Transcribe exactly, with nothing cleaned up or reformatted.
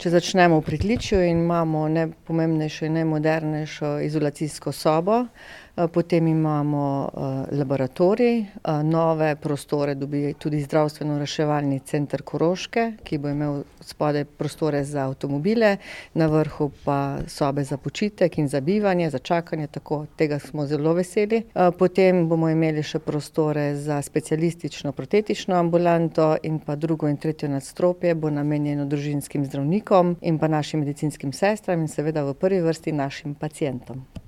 Če začnemo v pritličju in imamo najpomembnejšo in najmodernejšo izolacijsko sobo, potem imamo laboratorij, nove prostore dobi tudi Zdravstveno-reševalni center Koroške, ki bo imel spodaj prostore za avtomobile, na vrhu pa sobe za počitek in za bivanje, za čakanje, tako tega smo zelo veseli. Potem bomo imeli še prostore za specialistično protetično ambulanto in pa drugo in tretje nadstropje bo namenjeno družinskim zdravnikom in pa našim medicinskim sestram in seveda v prvi vrsti našim pacientom.